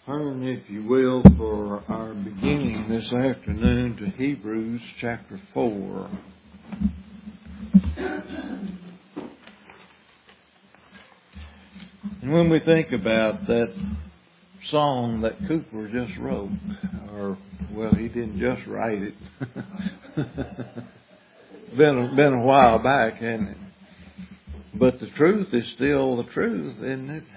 Turn, if you will, for our beginning this afternoon to Hebrews chapter 4. And when we think about that song that Cooper just wrote, well, he didn't just write it. been a while back, hasn't it? But the truth is still the truth, isn't it?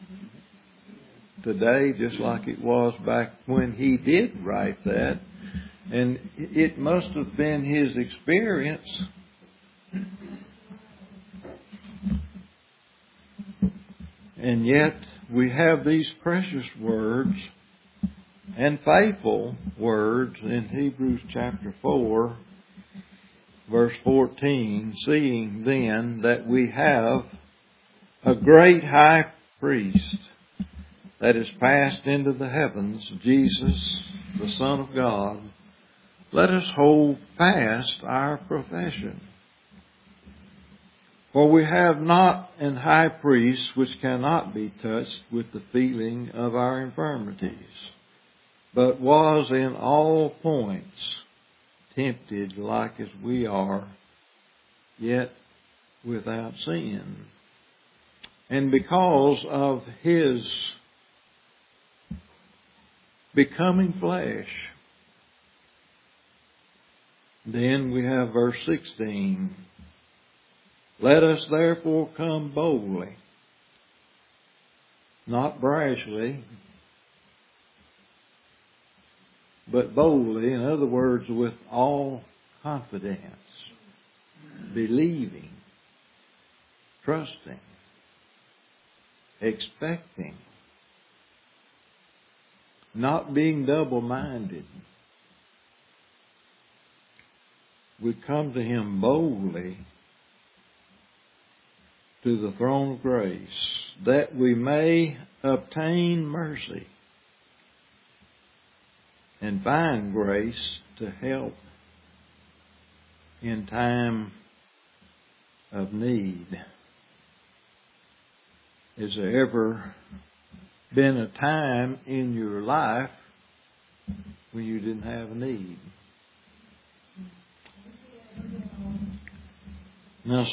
Today, just like it was back when he did write that. And it must have been his experience. And yet, we have these precious words and faithful words in Hebrews chapter 4, verse 14, seeing then that we have a great high priest that is passed into the heavens, Jesus, the Son of God, let us hold fast our profession. For we have not an high priest which cannot be touched with the feeling of our infirmities, but was in all points tempted like as we are, yet without sin. And because of His becoming flesh, then we have verse 16. Let us therefore come boldly, not brashly, but boldly, in other words, with all confidence, believing, trusting, expecting, not being double-minded. We come to Him boldly to the throne of grace, that we may obtain mercy and find grace to help in time of need. Has there ever been a time in your life when you didn't have a need? Now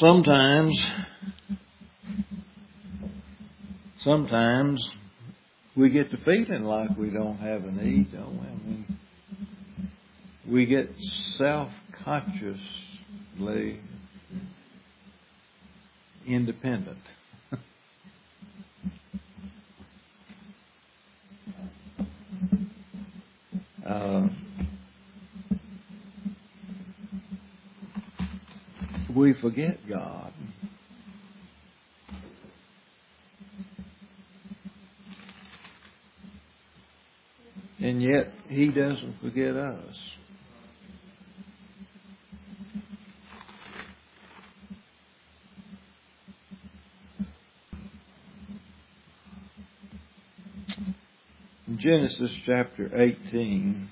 sometimes we get the feeling like we don't have a need, don't we? I mean, we get self-consciously independent. We forget God. And yet, He doesn't forget us. In Genesis chapter 18,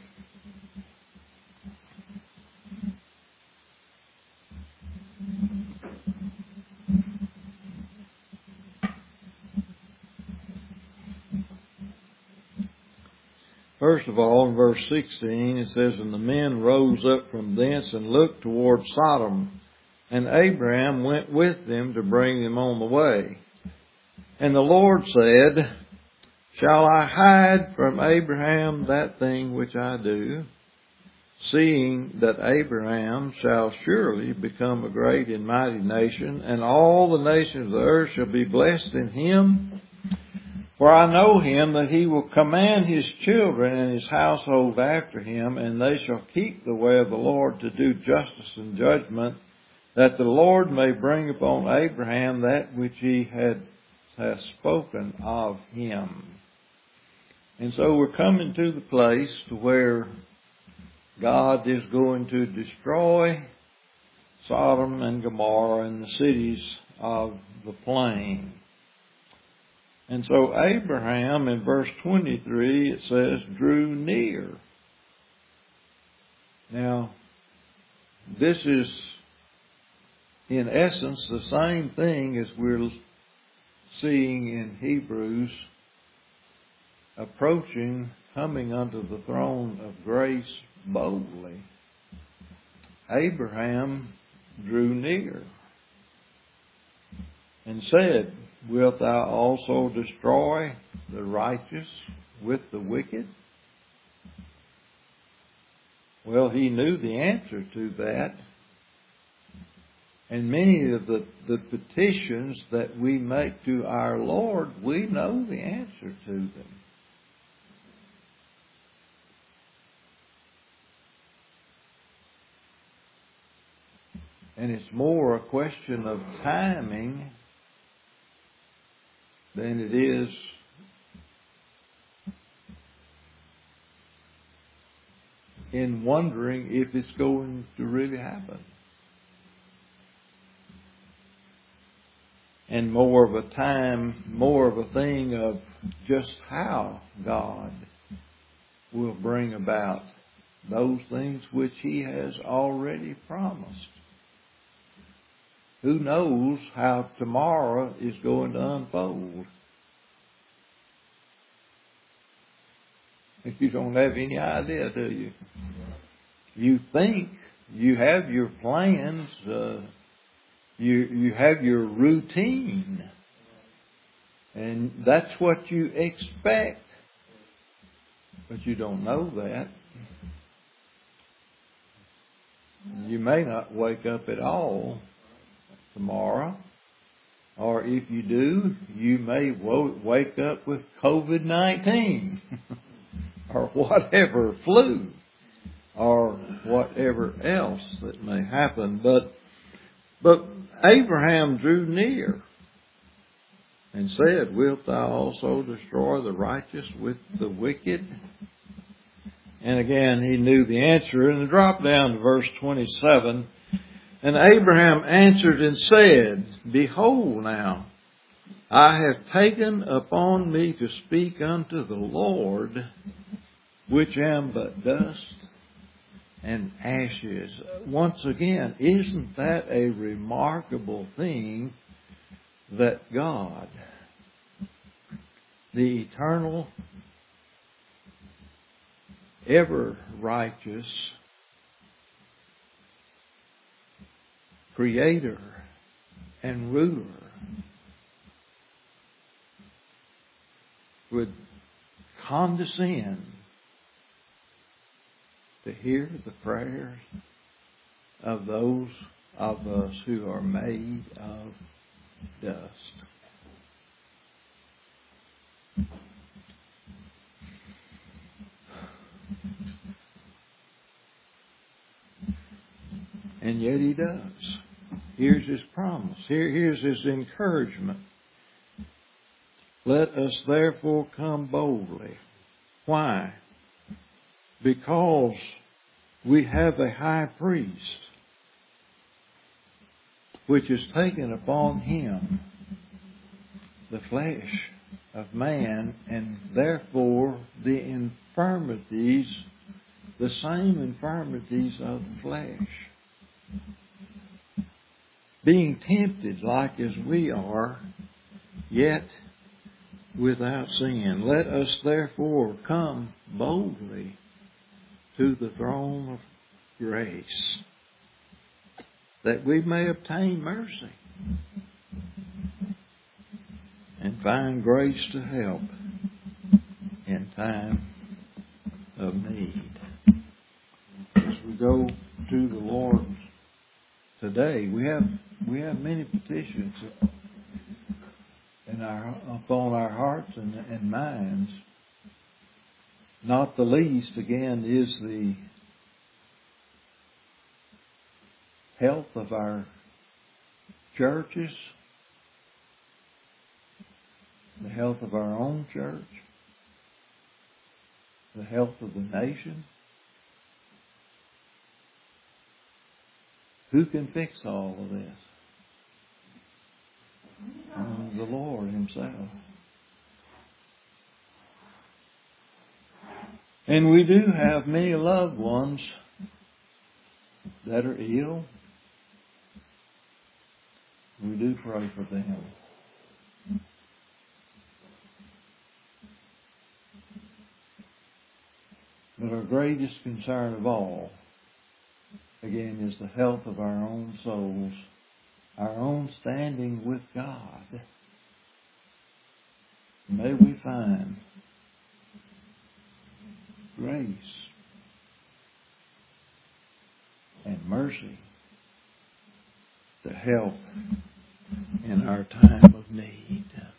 first of all, in verse 16, it says, And the men rose up from thence and looked toward Sodom, and Abraham went with them to bring them on the way. And the Lord said, Shall I hide from Abraham that thing which I do, seeing that Abraham shall surely become a great and mighty nation, and all the nations of the earth shall be blessed in him? For I know him that he will command his children and his household after him, and they shall keep the way of the Lord to do justice and judgment, that the Lord may bring upon Abraham that which he has spoken of him. And so we're coming to the place to where God is going to destroy Sodom and Gomorrah and the cities of the plain. And so Abraham, in verse 23, it says, drew near. Now, this is, in essence, the same thing as we're seeing in Hebrews approaching, coming unto the throne of grace boldly, Abraham drew near and said, Wilt thou also destroy the righteous with the wicked? Well, he knew the answer to that. And many of the petitions that we make to our Lord, we know the answer to them. And it's more a question of timing than it is in wondering if it's going to really happen. And more of a thing of just how God will bring about those things which He has already promised. Who knows how tomorrow is going to unfold? You don't have any idea, do you? You think you have your plans, you have your routine, and that's what you expect, but you don't know that. You may not wake up at all tomorrow, or if you do, you may wake up with COVID-19 or whatever, flu, or whatever else that may happen. But Abraham drew near and said, Wilt thou also destroy the righteous with the wicked? And again, he knew the answer. And drop down to verse 27. And Abraham answered and said, Behold now, I have taken upon me to speak unto the Lord, which am but dust and ashes. Once again, isn't that a remarkable thing that God, the eternal, ever righteous Creator and ruler, would condescend to hear the prayers of those of us who are made of dust. And yet He does. Here's His promise. Here's His encouragement. Let us therefore come boldly. Why? Because we have a high priest which has taken upon Him the flesh of man, and therefore the infirmities, the same infirmities of the flesh. Being tempted like as we are, yet without sin. Let us therefore come boldly to the throne of grace, that we may obtain mercy and find grace to help in time of need. As we go to the Lord today, we have many petitions upon our hearts and minds. Not the least, again, is the health of our churches, the health of our own church, the health of the nation. Who can fix all of this? Only the Lord Himself. And we do have many loved ones that are ill. We do pray for them. But our greatest concern of all, again, is the health of our own souls, our own standing with God. May we find grace and mercy to help in our time of need.